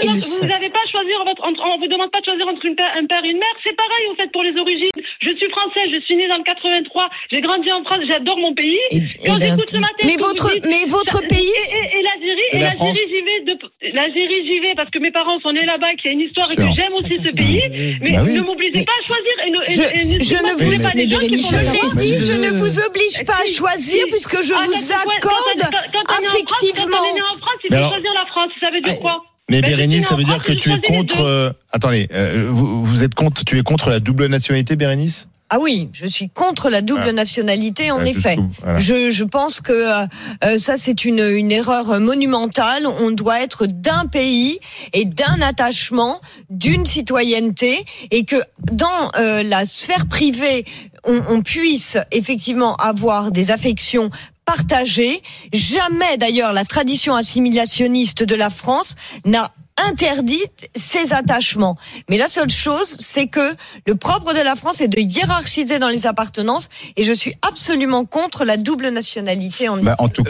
vous n'avez pas à choisir on vous demande pas de choisir entre un père et une mère. C'est pareil, au fait, pour les origines. Je suis française, je suis née dans le 83, j'ai grandi en France, j'adore mon pays. Quand j'écoute ce matin, mais votre pays. Et l'Algérie, j'y vais parce que mes parents sont nés là-bas, qu'il y a une histoire et que j'aime aussi ce pays. Mais ne m'obligez pas à choisir. Je ne vous oblige pas à choisir puisque je vous accorde affectivement. Quand on est né en France, il faut choisir la France. Ça veut dire quoi? Mais Bérénice, ça veut dire que tu es contre. Attendez, tu es contre la double nationalité, Bérénice? Ah oui, je suis contre la double nationalité, en effet. Voilà. Je pense que ça, c'est une erreur monumentale. On doit être d'un pays et d'un attachement, d'une citoyenneté, et que dans la sphère privée, on puisse effectivement avoir des affections partagées. Jamais, d'ailleurs, la tradition assimilationniste de la France n'a interdit ces attachements. Mais la seule chose, c'est que le propre de la France est de hiérarchiser dans les appartenances, et je suis absolument contre la double nationalité. En tout